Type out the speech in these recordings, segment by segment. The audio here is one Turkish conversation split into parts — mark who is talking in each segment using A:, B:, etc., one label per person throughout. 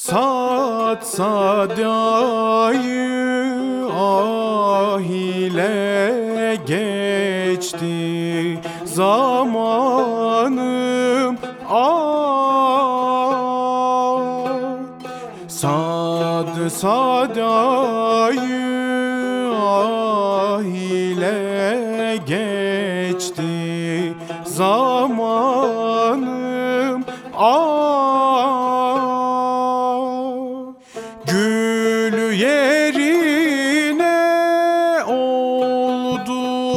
A: Satsa dayı ah ile geçti zamanım ah. Sadayı ah ile geçti zamanım ah. Gül yerine oldu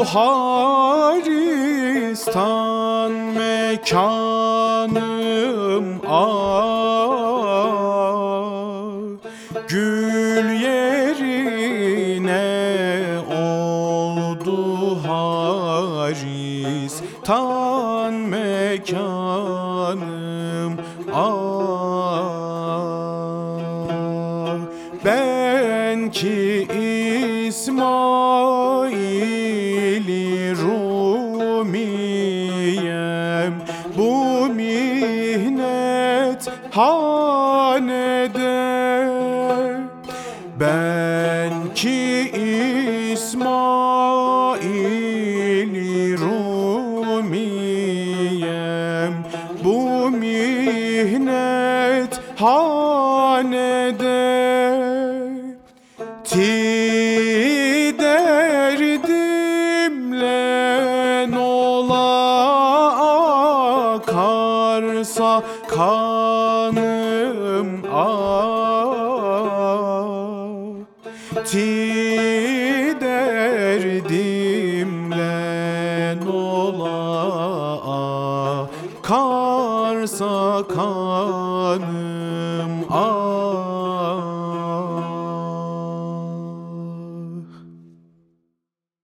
A: haristan mekanım ah. Gül yerine oldu haristan mekanım ah. Ben ki İsmail-i Rumiyem, bu mihnet hanede. Ben ki İsmail-i Rumiyem, bu mihnet hanede. Ti derdimle nola akarsa kanım ah. Ti derdimle nola akarsa kanım ah.